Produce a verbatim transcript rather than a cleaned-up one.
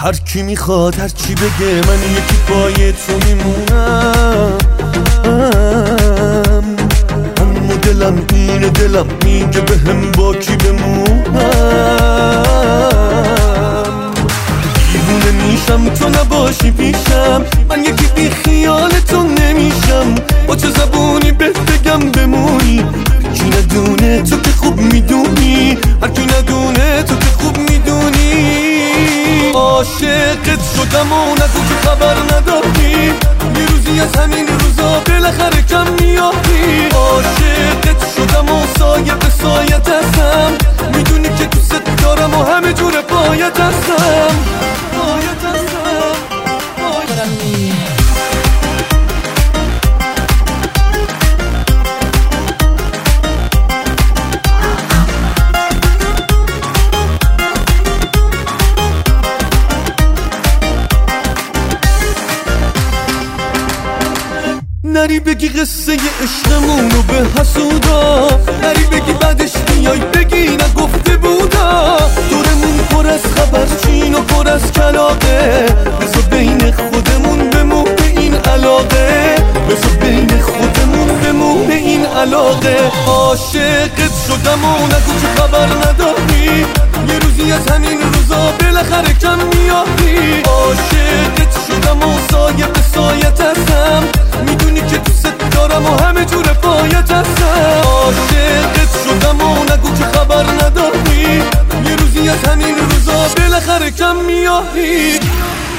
هر کی میخواد هر چی بگه من یکی پای تو میمونم، اما دلم اینه، دلم میگه بهم با کی بمونم. دیوونه میشم تو نباشی پیشم، من یکی بی خیال تو نمیشم. با چه زبونی بهت بگم بمونی، هر کی ندونه تو که خوب میدونی، هر کی ندونه تو که خوب میدونی. عاشقت شدم و نگو که خبر نداری، یه روزی از همین روزا بالاخره کم میاری. عاشقت شدم و سایه به سایت هستم، میدونی که دوست دارم و همه جور پایت هستم، پایت هستم، پایت هستم. نری بگی قصه عشقمونو به حسودا، نری بگی بعدش بیای بگی نگفته بودا. دورمون پر از خبرچین و پر از کلاغه، بذار بین خودمون بمونه این علاقه، بذار بین خودمون بمونه این علاقه. عاشقت شدم و نگو که خبر نداری، یه روزی از همین روزا بالاخره کم میاری. عاشقت شدم و سایه به سایت هستم، میدونی که دوست دارم و همه جور پایت هستم. عاشقت شدم و نگو که خبر نداری، یه روزی از همین روزا بالاخره کم میاری.